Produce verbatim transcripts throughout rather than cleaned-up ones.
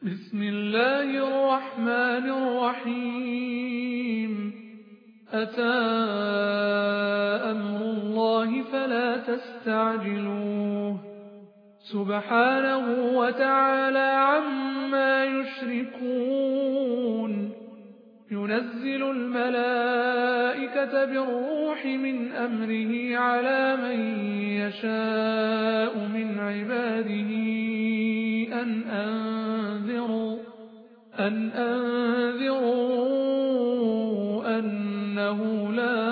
بسم الله الرحمن الرحيم أتى أمر الله فلا تستعجلوه سبحانه وتعالى عما يشركون ينزل الملائكة بالروح من أمره على من يشاء من عباده أن أنذروا أن أنذروا أنه لا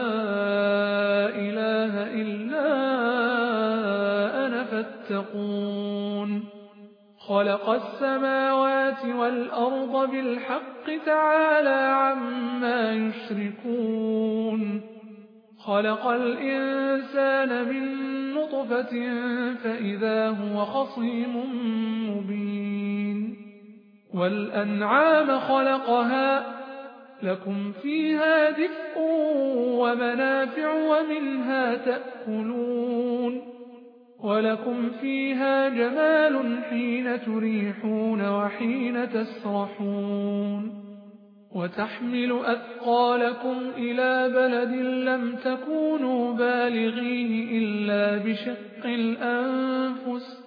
إله إلا أنا فاتقون خلق السماوات والأرض بالحق تعالى عما يشركون خلق الإنسان من نطفة فإذا هو خصيم مبين والأنعام خلقها لكم فيها دفء ومنافع ومنها تأكلون ولكم فيها جمال حين تريحون وحين تسرحون وتحمل أثقالكم إلى بلد لم تكونوا بالغيه إلا بشق الأنفس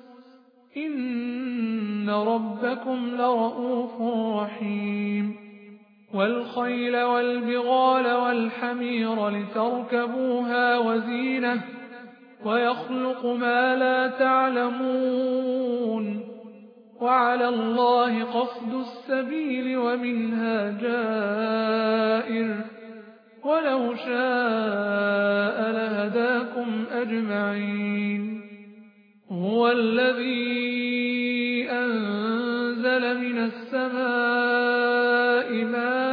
إن ربكم لرؤوف رحيم والخيل والبغال والحمير لتركبوها وزينة ويخلق ما لا تعلمون وعلى الله قصد السبيل ومنها جائر ولو شاء لهداكم أجمعين هو الذي أنزل من السماء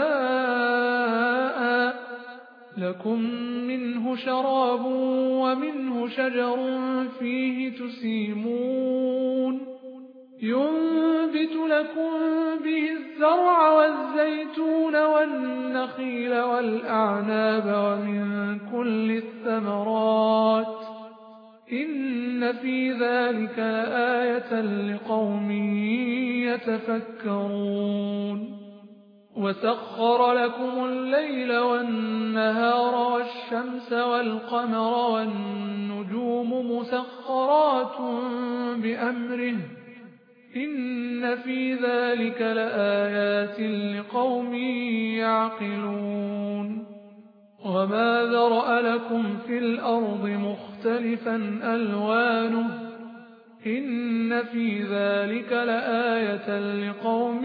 ماء لكم منه شراب ومنه شجر فيه تسيمون ينبت لكم به الزرع والزيتون والنخيل والأعناب ومن كل الثمرات إن في ذلك لآية لقوم يتفكرون وسخر لكم الليل والنهار والشمس والقمر والنجوم مسخرات بأمره إن في ذلك لآيات لقوم يعقلون وما ذرأ لكم في الأرض مختلفا ألوانه إن في ذلك لآية لقوم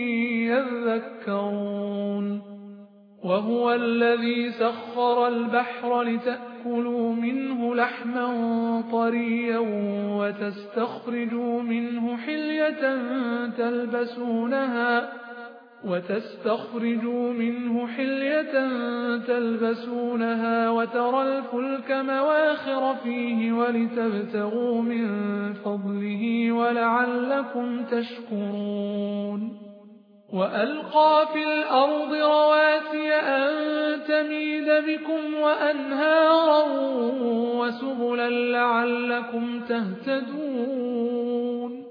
يذكرون وهو الذي سخر البحر لتأكلوا منه لحما طريا وتستخرجوا منه حلية تلبسونها وتستخرجوا منه حلية تلبسونها وترى الفلك مواخر فيه ولتبتغوا من فضله ولعلكم تشكرون وألقى في الأرض رواسي أن تميد بكم وأنهارا وسبلا لعلكم تهتدون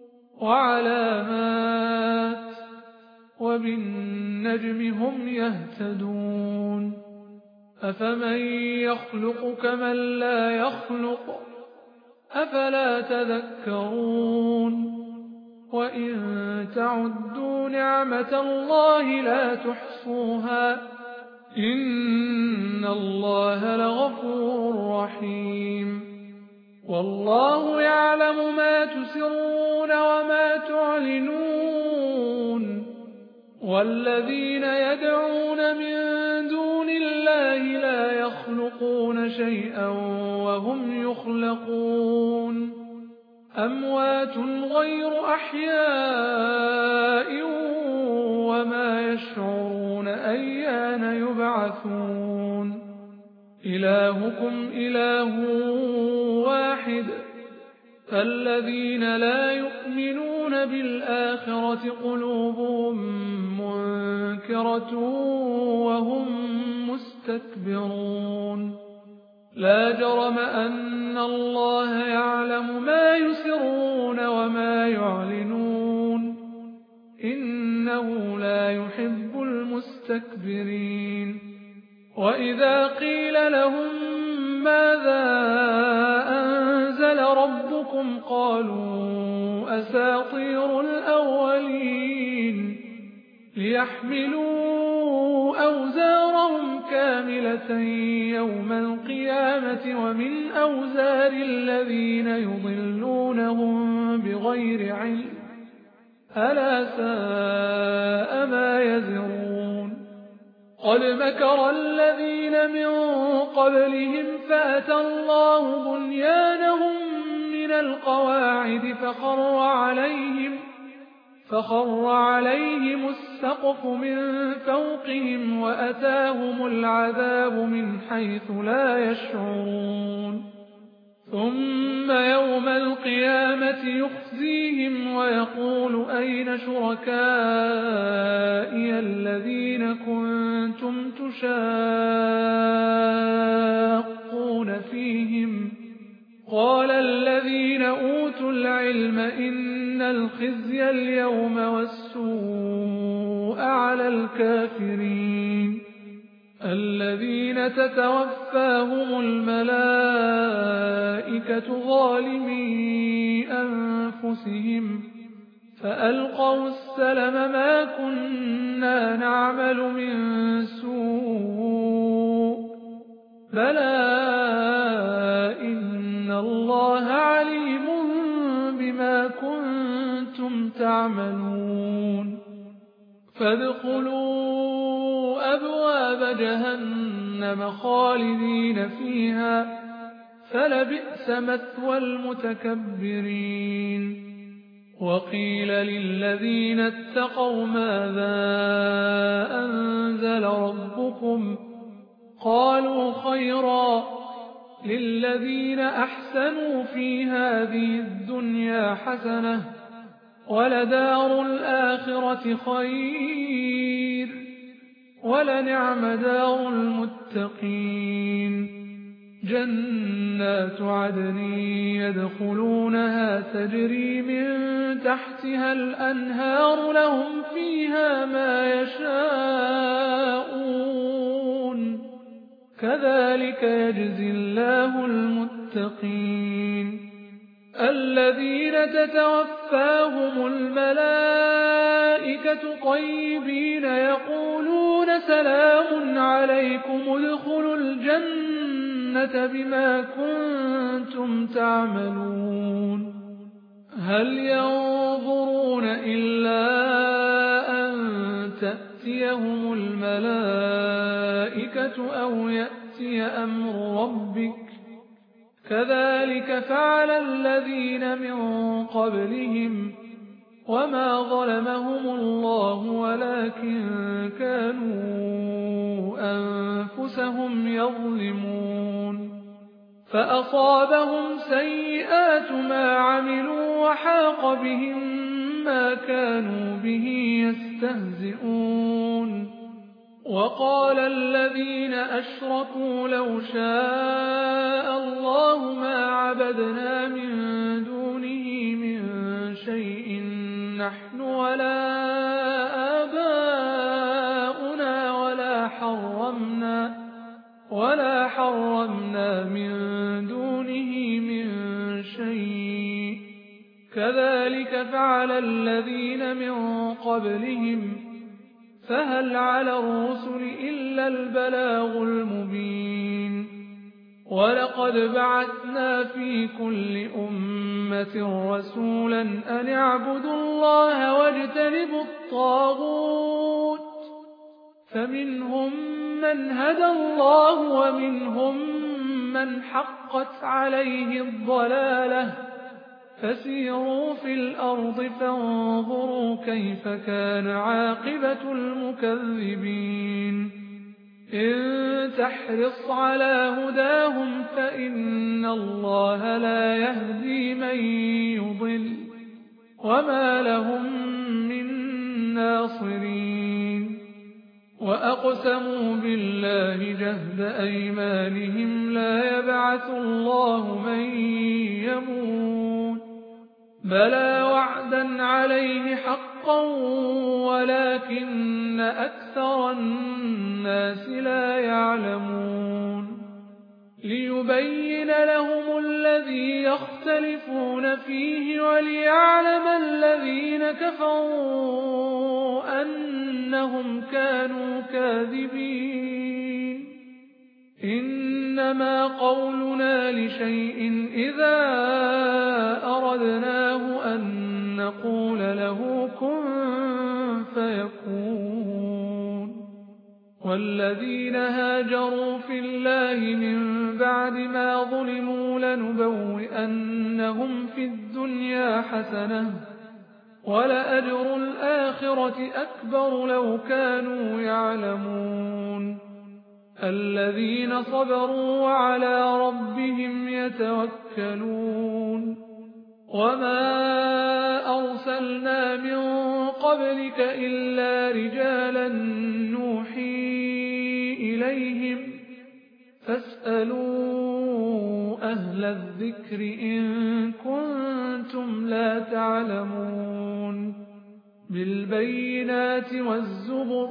وعلامات وبالنجم هم يهتدون أفمن يخلق كمن لا يخلق أفلا تذكرون وإن تعدوا نعمة الله لا تحصوها إن الله لغفور رحيم والله يعلم ما تسرون وما تعلنون والذين يدعون من دون الله لا يخلقون شيئا وهم يخلقون أموات غير أحياء وما يشعرون أيان يبعثون إلهكم إله واحد فالذين لا يؤمنون بالآخرة قلوبهم منكرة وهم مستكبرون لا جرم أن الله يعلم ما يسرون وما يعلنون إنه لا يحب المستكبرين وإذا قيل لهم ماذا أنزل ربكم قالوا أساطير الأولين ليحملوا أوزارهم كاملة يوم القيامة ومن أوزار الذين يضلونهم بغير علم ألا ساء ما يزرون قد مكر الذين من قبلهم فأتى الله بنيانهم من القواعد فخر عليهم فخر عليهم السقف من فوقهم وأتاهم العذاب من حيث لا يشعرون ثم يوم القيامة يخزيهم ويقول أين شركائي الذين كنتم تشاقون فيهم قال الذين أوتوا العلم إن الخزي اليوم والسوء على الكافرين الذين تتوفاهم الملائكة ظالمي أنفسهم فألقوا السلم ما كنا نعمل من سوء بلى إن الله عليم بما كنتم تعملون فادخلوا أبواب جهنم خالدين فيها فلبئس مثوى المتكبرين وقيل للذين اتقوا ماذا أنزل ربكم قالوا خيرا للذين أحسنوا في هذه الدنيا حسنة ولدار الآخرة خير ولنعم دار المتقين جنات عدن يدخلونها تجري من تحتها الأنهار لهم فيها ما يشاءون كذلك يجزي الله المتقين الذين تتوفاهم الملائكة طيبين يقولون سلام عليكم ادخلوا الجنة بما كنتم تعملون هل ينظرون إلا أن تأتيهم الملائكة أو يأتي أمر ربك كذلك فعل الذين من قبلهم وما ظلمهم الله ولكن كانوا أنفسهم يظلمون فأصابهم سيئات ما عملوا وحاق بهم ما كانوا به يستهزئون وقال الذين أشركوا لو شاء الله ما عبدنا من دونه من شيء نحن ولا آباؤنا ولا حرمنا ولا حرمنا من دونه من شيء كذلك فعل الذين من قبلهم فهل على الرسل إلا البلاغ المبين ولقد بعثنا في كل أمة رسولا أن اعبدوا الله واجتنبوا الطاغوت فمنهم من هدى الله ومنهم من حقت عليه الضلالة فسيروا في الأرض فانظروا كيف كان عاقبة المكذبين إن تحرص على هداهم فإن الله لا يهدي من يضل وما لهم من ناصرين وأقسموا بالله جهد أيمانهم لا يبعث الله من يموت بلى وعدا عليه حقا حقا ولكن أكثر الناس لا يعلمون ليبين لهم الذي يختلفون فيه وليعلم الذين كفروا أنهم كانوا كاذبين إنما قولنا لشيء إذا أردناه أن نقول له كن فيكون والذين هاجروا في الله من بعد ما ظلموا لنبوئنهم في الدنيا حسنة ولأجر الآخرة أكبر لو كانوا يعلمون الذين صبروا وعلى ربهم يتوكلون وما أرسلنا من قبلك إلا رجالا نوحي إليهم فاسألوا أهل الذكر إن كنتم لا تعلمون بالبينات والزبر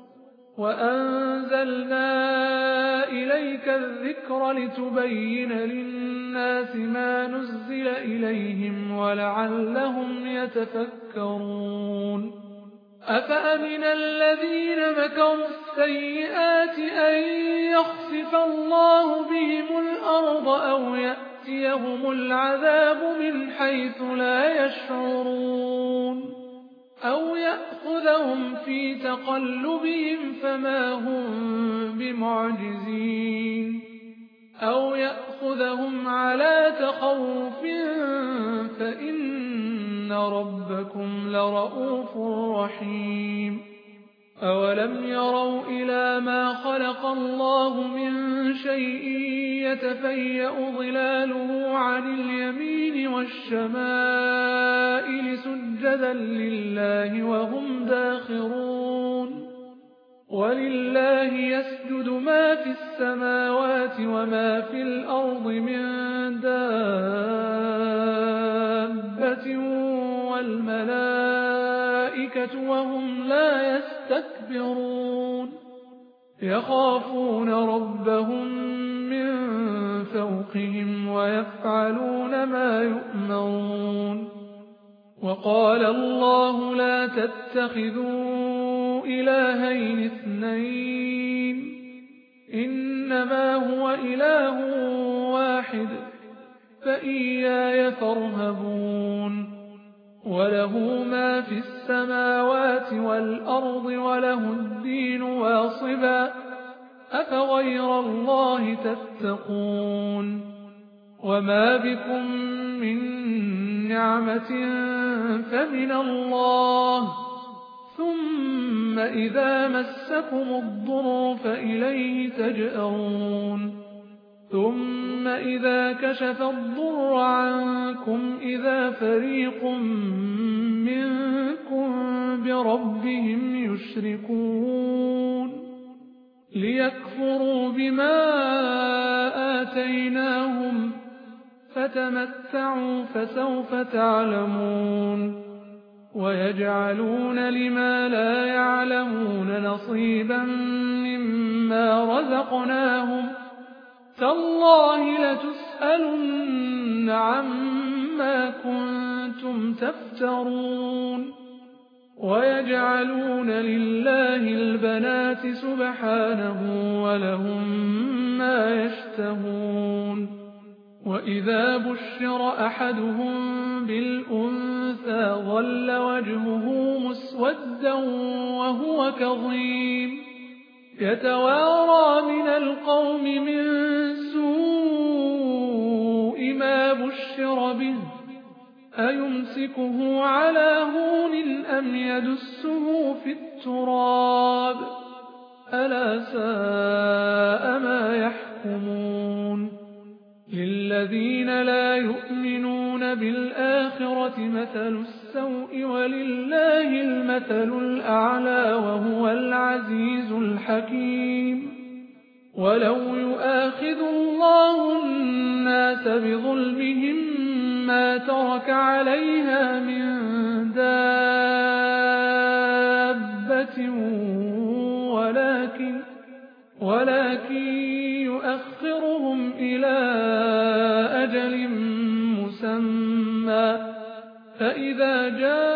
وأنزلنا إليك الذكر لتبين للناس ما نزل إليهم ولعلهم يتفكرون أفأمن الذين مكروا السيئات أن يخسف الله بهم الأرض أو يأتيهم العذاب من حيث لا يشعرون أو يأخذهم في تقلبهم فما هم بمعجزين أو يأخذهم على تخوف فإن ربكم لرؤوف رحيم أولم يروا إلى ما خلق الله من شيء يتفيأ ظلاله عن اليمين والشمائل سجدا لله وهم داخرون ولله يسجد ما في السماوات وما في الأرض من دابة والملائكة وهم لا يستكبرون يخافون ربهم من فوقهم ويفعلون ما يؤمرون وقال الله لا تتخذوا إلهين اثنين إنما هو إله واحد فإياي فارهبون وله ما في السماوات والأرض وله الدين واصبا أفغير الله تتقون وما بكم من نعمة فمن الله ثم إذا مسكم الضر فإليه تجأرون ثم إذا كشف الضر عنكم إذا فريق منكم بربهم يشركون ليكفروا بما آتيناهم فتمتعوا فسوف تعلمون ويجعلون لما لا يعلمون نصيبا مما رزقناهم تالله لتسألن عما كنتم تفترون ويجعلون لله البنات سبحانه ولهم ما يشتهون وإذا بشر أحدهم بالأنثى ظل وجهه مسودا وهو كظيم يتوارى من القوم من سوء ما بشر به أيمسكه على هون أم يدسه في التراب ألا ساء ما يحكمون للذين لا يؤمنون بالآخرة مثل السوء ولله المثل الأعلى وهو العزيز الحكيم ولو يؤاخذ الله الناس بظلمهم ما ترك عليها من دابة عاجلة ولكن ولكن يؤخرهم إلى أجل مسمى فإذا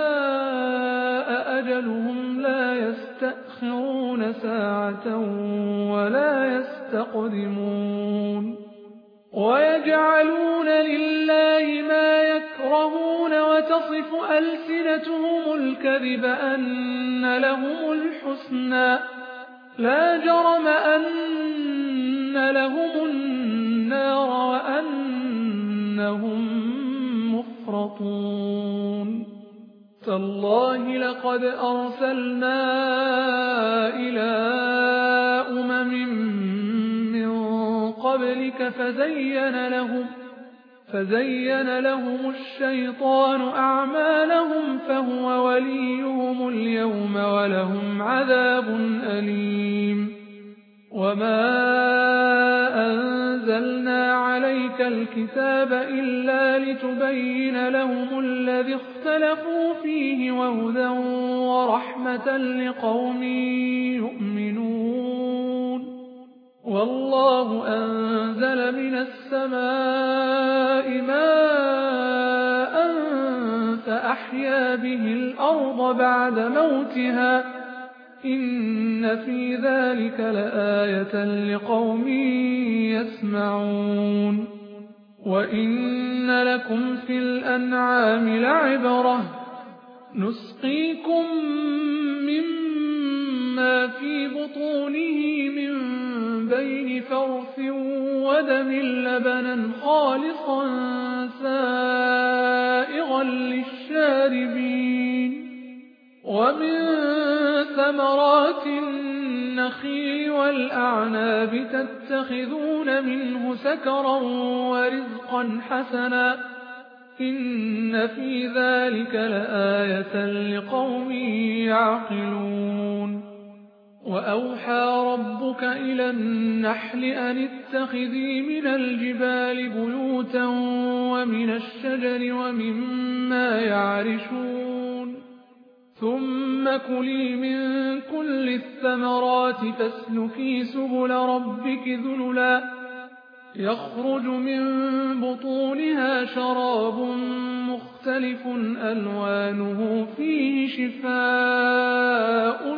جاء أجلهم لا يستأخرون ساعة ولا يستقدمون ويجعلون لله ما يكرهون وتصف ألسنتهم الكذب أن لهم الحسنى لا جرم أن لهم النار وأنهم مفرطون تالله لقد أرسلنا إلى أمم من قبلك فزين لهم فزين لهم الشيطان أعمالهم فهو وليهم اليوم ولهم عذاب أليم وما أنزلنا عليك الكتاب إلا لتبين لهم الذي اختلفوا فيه وهدى ورحمة لقوم يؤمنون والله أنزل من السماء ماء فأحيا به الأرض بعد موتها إن في ذلك لآية لقوم يسمعون وإن لكم في الأنعام لعبرة نسقيكم مما في بطونه من بين فرث ودم لبنا خالصا سائغا للشاربين ومن ثمرات النخيل والأعناب تتخذون منه سكرا ورزقا حسنا إن في ذلك لآية لقوم يعقلون وأوحى ربك إلى النحل أن اتخذي من الجبال بيوتا ومن الشجر ومما يعرشون ثم كلي من كل الثمرات فاسلكي سبل ربك ذللا يخرج من بطونها شراب مختلف ألوانه فيه شفاء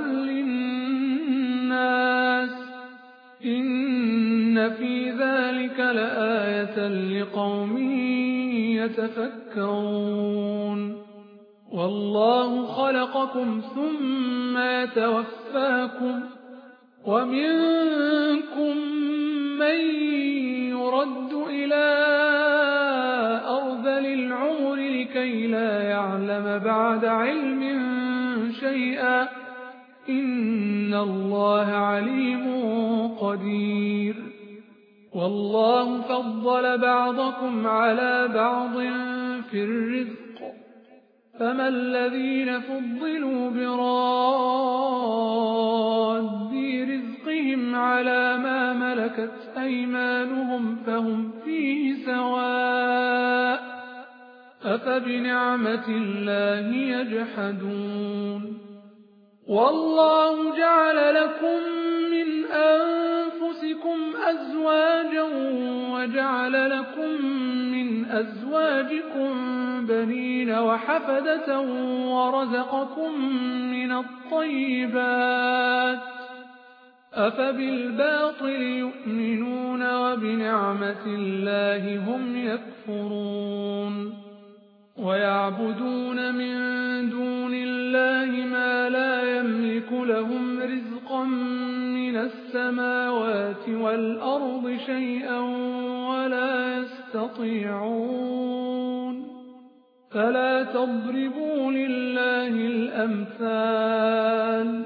للناس إن في ذلك لآية لقوم يتفكرون والله خلقكم ثم يتوفاكم ومنكم من يرد إلى أرذل العمر لكي لا يعلم بعد علم شيئا إن الله عليم قدير والله فضل بعضكم على بعض في الرزق فما الذين فضلوا براد رزقهم على ما ملكت أيمانهم فهم فيه سواء أفبنعمة الله يجحدون والله جعل لكم من أنفسكم أزواجا وجعل لكم من أزواجكم بنين وحفدة ورزقكم من الطيبات أفبالباطل يؤمنون وبنعمة الله هم يكفرون ويعبدون من دون الله ما لا يملك لهم رزقا من السماوات والأرض شيئا ولا يستطيعون فلا تضربوا لله الأمثال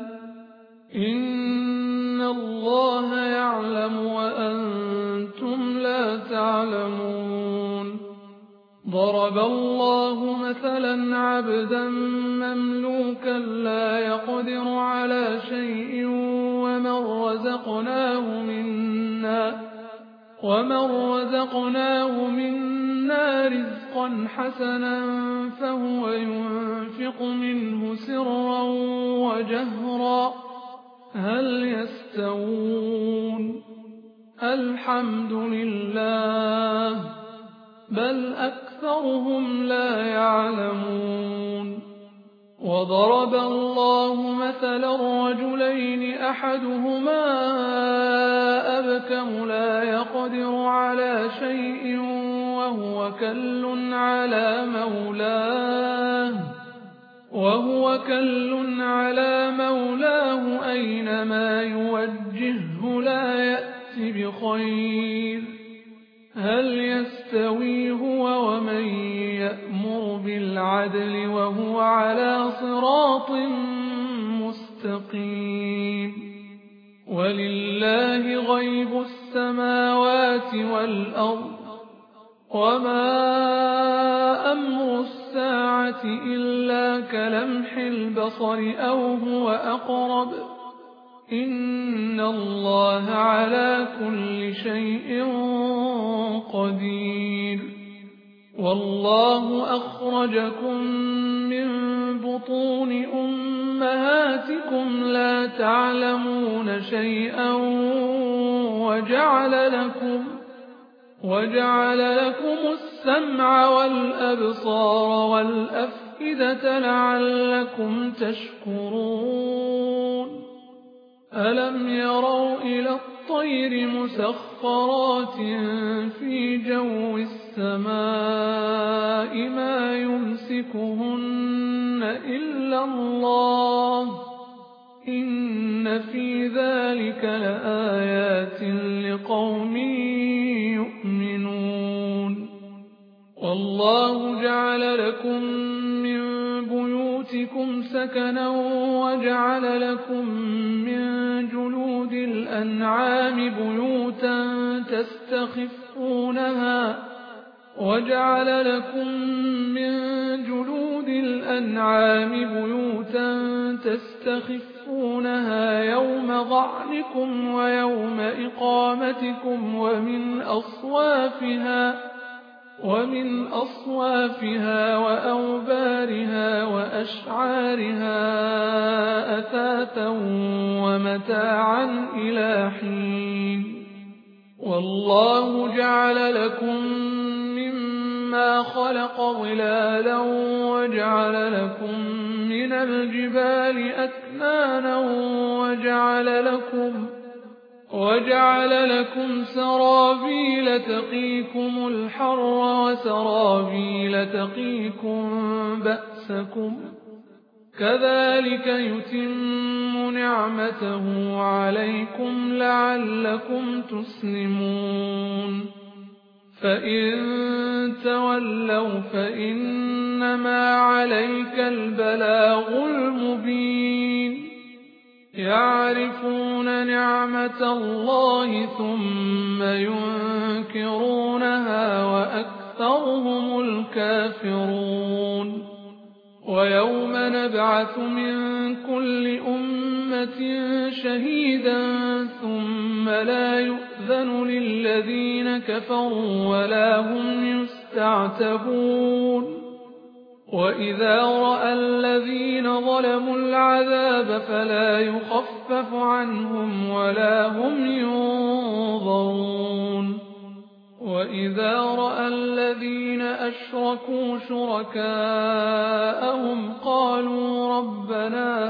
إن الله يعلم وأنتم لا تعلمون ضرب الله مثلا عبدا مملوكا لا يقدر على شيء ومن رزقناه منا ومن رزقناه منا رزقا حسنا فهو ينفق منه سرا وجهرا هل يستوون الحمد لله بل أكثرهم لا يعلمون وضرب الله مثلا رجلين أحدهما أبكم لا يقدر على شيء وهو كل على مولاه وهو كل على مولاه أينما يوجهه لا يأت بخير هل يستوي هو ومن يأمر بالعدل وهو على صراط مستقيم ولله غيب السماوات والأرض وما أمر الساعة إلا كلمح البصر أو هو أقرب إن الله على كل شيء قدير والله أخرجكم من بطون أمهاتكم لا تعلمون شيئا وجعل لكم وجعل لكم السمع والأبصار والأفئدة لعلكم تشكرون ألم يروا إلى الطير مسخرات في جو السماء ما يمسكهن إلا الله إن في ذلك لآيات لقوم يؤمنون والله جعل لكم من بيوتكم سكنا وجعل لكم من جلود الأنعام بيوتا تستخفونها وجعل لكم من جلود الأنعام بيوتا تستخفونها يوم ظعنكم ويوم إقامتكم ومن أصوافها ومن أصوافها وأوبارها وأشعارها أثاثا ومتاعا إلى حين والله جعل لكم مما خلق ظلالا وجعل لكم من الجبال أكنانا وجعل لكم وجعل لكم سرابيل تقيكم الحر وسرابيل تقيكم بأسكم كذلك يتم نعمته عليكم لعلكم تسلمون فإن تولوا فإنما عليك البلاغ المبين يعرفون نعمة الله ثم ينكرونها وأكثرهم الكافرون ويوم نبعث من كل أمة شهيدا ثم لا يؤذن للذين كفروا ولا هم يستعتبون وإذا رأى الذين ظلموا العذاب فلا يخفف عنهم ولا هم ينظرون وإذا رأى الذين أشركوا شركاءهم قالوا ربنا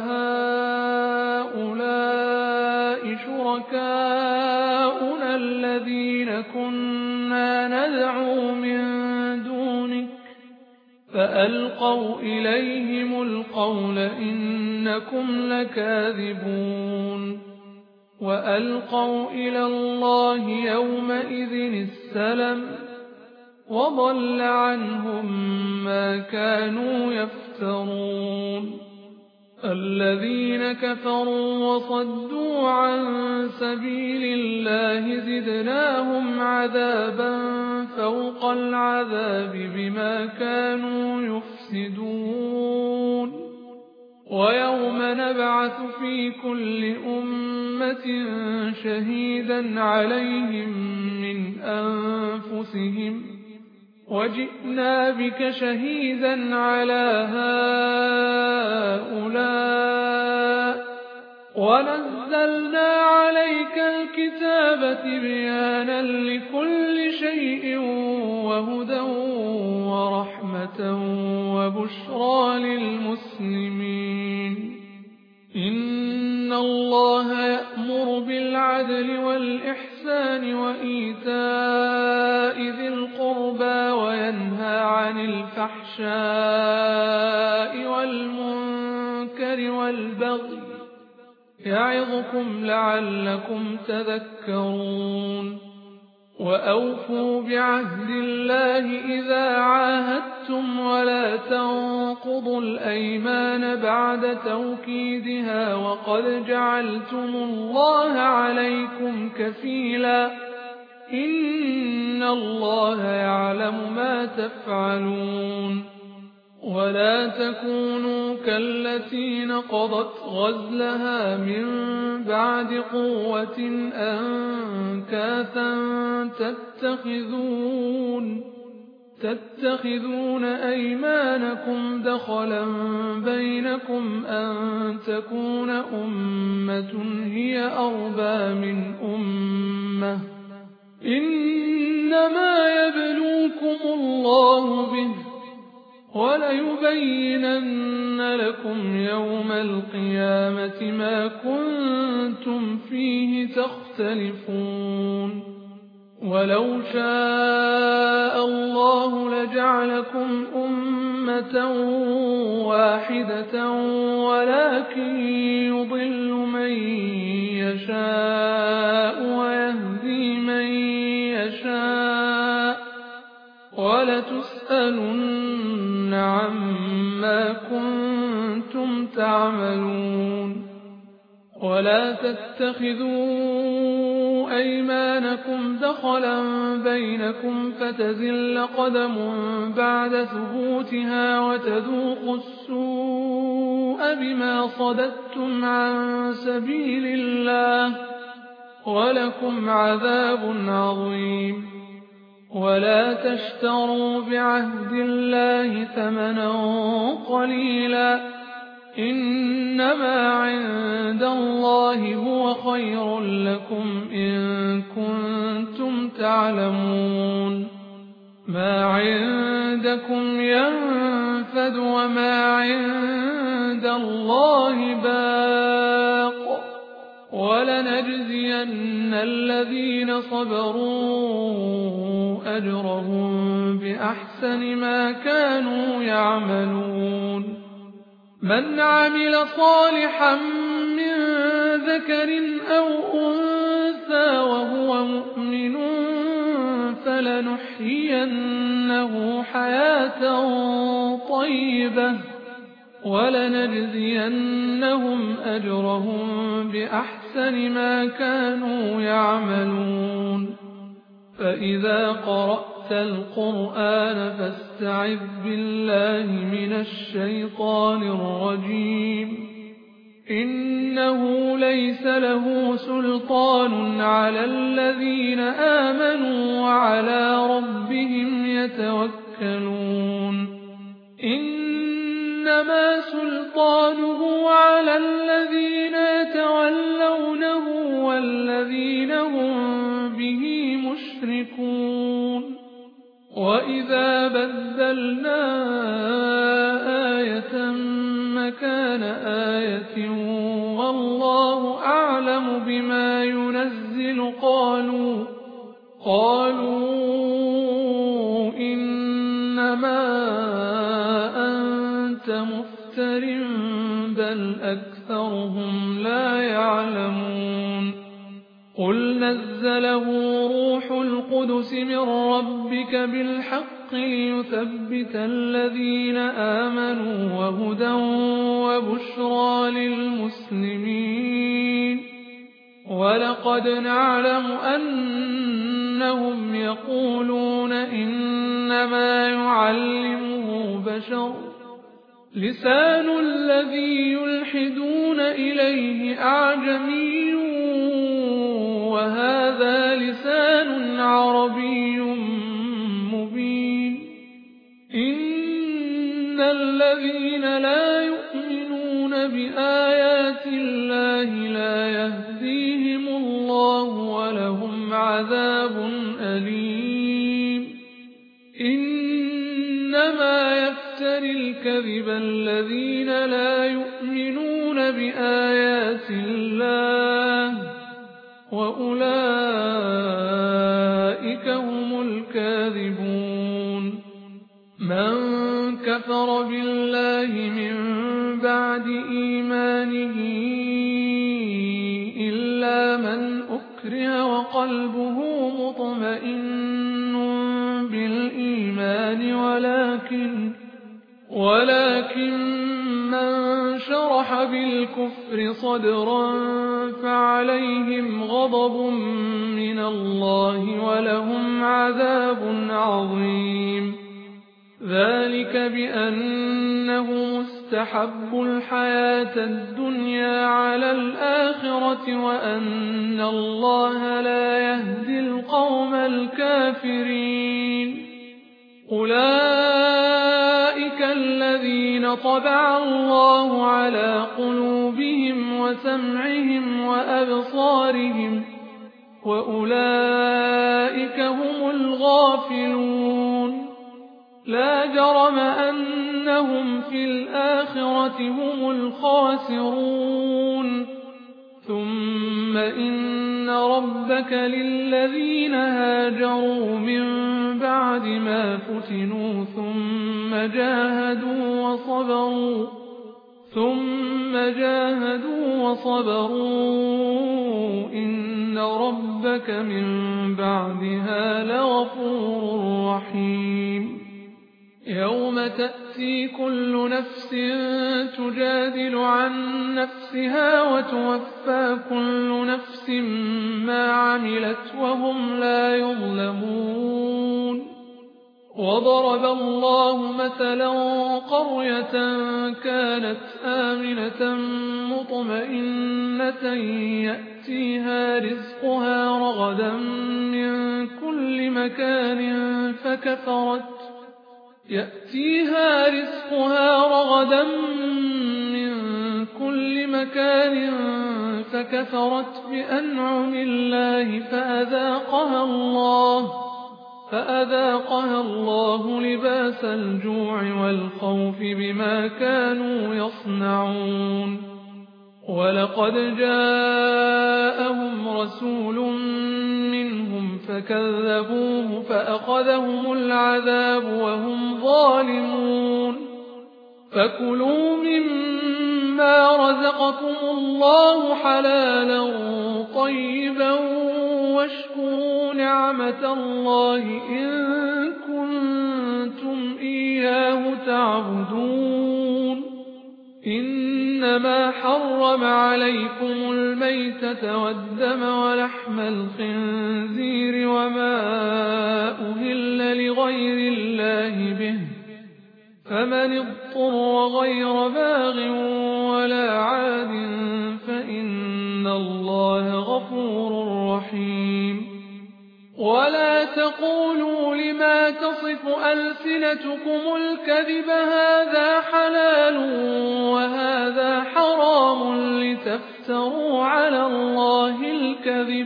هؤلاء شركاؤنا الذين كنا ندعو من دونك فألقوا إليهم القول إنكم لكاذبون وألقوا إلى الله يومئذ السلم وضل عنهم ما كانوا يفترون الذين كفروا وصدوا عن سبيل الله زدناهم عذابا فوق العذاب بما كانوا يفسدون ويوم نبعث في كل أمة شهيدا عليهم من أنفسهم وجئنا بك شهيدا على هؤلاء ونزلنا عليك الكتاب تبيانا لكل شيء وهدى ورحمة وبشرى للمسلمين إن الله يأمر بالعدل والإحسان وإيتاء ذي القربى وينهى عن الفحشاء والمنكر والبغي يعظكم لعلكم تذكرون وأوفوا بعهد الله إذا عاهدتم ولا تنقضوا الأيمان بعد توكيدها وقد جعلتم الله عليكم كفيلا إن الله يعلم ما تفعلون ولا تكونوا كالتي نقضت غزلها من بعد قوة أنكاثا تتخذون تتخذون أيمانكم دخلا بينكم أن تكون أمة هي أربى من أمة إنما يبلوكم الله به وليبينن لكم يوم القيامة ما كنتم فيه تختلفون ولو شاء الله لجعلكم أمة واحدة ولكن يضل من يشاء ويهدي من يشاء ولتسألن عما كنتم تعملون ولا تتخذوا أيمانكم دخلا بينكم فتزل قدم بعد ثبوتها وتذوقوا السوء بما صددتم عن سبيل الله ولكم عذاب عظيم ولا تشتروا بعهد الله ثمنا قليلا إنما عند الله هو خير لكم إن كنتم تعلمون ما عندكم ينفد وما عند الله باق ولنجزين الذين صبروا أجرهم بأحسن ما كانوا يعملون من عمل صالحا من ذكر أو أنثى وهو مؤمن فلنحيينه حياة طيبة ولنجزينهم أجرهم بأحسن ما كانوا يعملون فإذا قرأت القرآن فاستعذ بالله من الشيطان الرجيم إنه ليس له سلطان على الذين آمنوا وعلى ربهم يتوكلون إنما سلطانه على الذين يتولونه والذين هم به مشركون وإذا بدلنا آية مكان آية والله أعلم بما ينزل قالوا قالوا إنما أنت مفتر بل أكثرهم لا يعلمون قل نزله روح القدس من ربك بالحق ليثبت الذين آمنوا وهدى وبشرى للمسلمين ولقد نعلم أنهم يقولون إنما يعلمه بشر لسان الذي يلحدون إليه أعجمي وهذا لسان عربي مبين إن الذين لا يؤمنون بآيات الله الذين لا يؤمنون بآيات الله وأولئك هم الكاذبون من كفر بالله من بعد إيمانه إلا من أكره وقلبه مطمئن بالإيمان ولكن ولكن من شرح بالكفر صدرا فعليهم غضب من الله ولهم عذاب عظيم ذلك بأنه مستحب الحياة الدنيا على الآخرة وأن الله لا يهدي القوم الكافرين أولئك الذين طبع الله على قلوبهم وسمعهم وأبصارهم وأولئك هم الغافلون لا جرم أنهم في الآخرة هم الخاسرون ثم إن ربك للذين هاجروا من بعد ما فتنوا ثم جاهدوا وصبروا ثم جاهدوا وصبروا إن ربك من بعدها لغفور رحيم يوم تأتي كل نفس تجادل عن نفسها وتوفى كل نفس ما عملت وهم لا يظلمون وضرب الله مثلا قرية كانت آمنة مطمئنة يأتيها رزقها رغدا من كل مكان فكفرت يأتيها رزقها رغدا من كل مكان فكفرت بأنعم الله فأذاقها الله فأذاقها الله لباس الجوع والخوف بما كانوا يصنعون ولقد جاءهم رسول منهم فكذبوه فأخذهم العذاب وهم ظالمون فكلوا مما رزقكم الله حلالا طيبا واشكروا نعمة الله إن كنتم إياه تعبدون إنما حرم عليكم الميتة والدم ولحم الخنزير وما أهل لغير الله به فمن اضطر غير باغ ولا عاد فإن الله غفور رحيم ولا تقولوا لما تصف ألسنتكم الكذب هذا حلال وهذا حرام لتفتروا على الله الكذب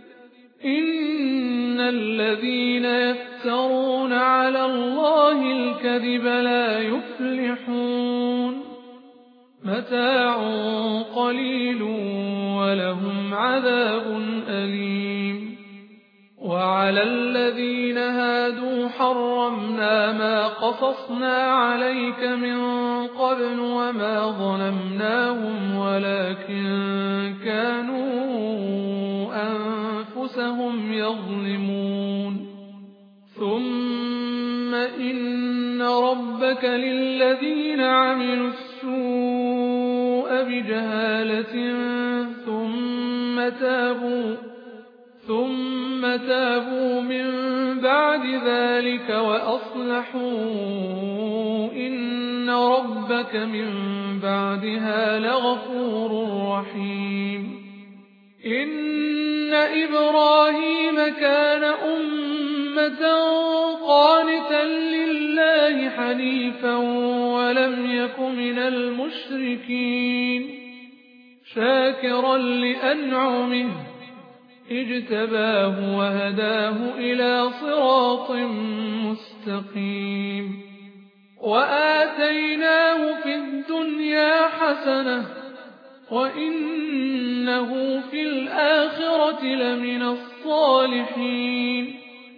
إن الذين يفترون على الله الكذب لا يفلحون متاع قليل ولهم عذاب أليم وعلى الذين هادوا حرمنا ما قصصنا عليك من قبل وما ظلمناهم ولكن كانوا أنفسهم يظلمون ثم إن ربك للذين عملوا السوء بجهالة ثم تابوا ثم تابوا من بعد ذلك وأصلحوا إن ربك من بعدها لغفور رحيم إن إبراهيم كان أمة قانتا لله حنيفا ولم يك من المشركين شاكرا لأنعمه اجتباه وهداه إلى صراط مستقيم وآتيناه في الدنيا حسنة وإنه في الآخرة لمن الصالحين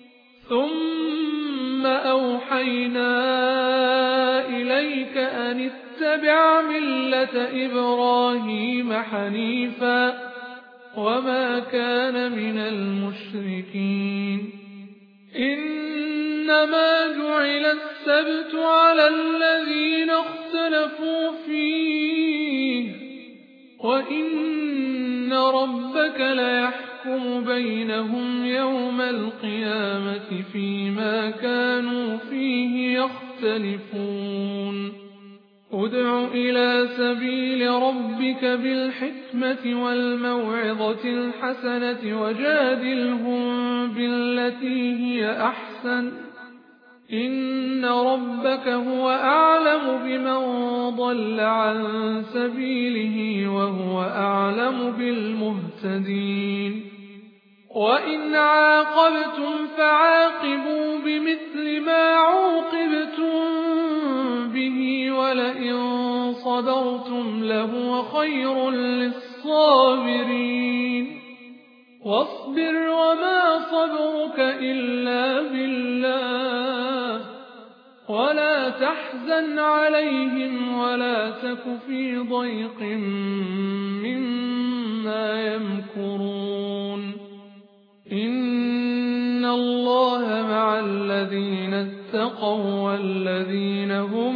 ثم أوحينا إليك أن اتبع ملة إبراهيم حنيفا وما كان من المشركين إنما جعل السبت على الذين اختلفوا فيه وإن ربك ليحكم بينهم يوم القيامة فيما كانوا فيه يختلفون ادع إلى سبيل ربك بالحكمة والموعظة الحسنة وجادلهم بالتي هي أحسن إن ربك هو أعلم بمن ضل عن سبيله وهو أعلم بالمهتدين وإن عاقبتم فعاقبوا بمثل ما عوقبتم به ولئن صبرتم لهو خير للصابرين واصبر وما صبرك إلا بالله ولا تحزن عليهم ولا تك في ضيق مما يمكرون إن الله مع الذين اتقوا والذين هم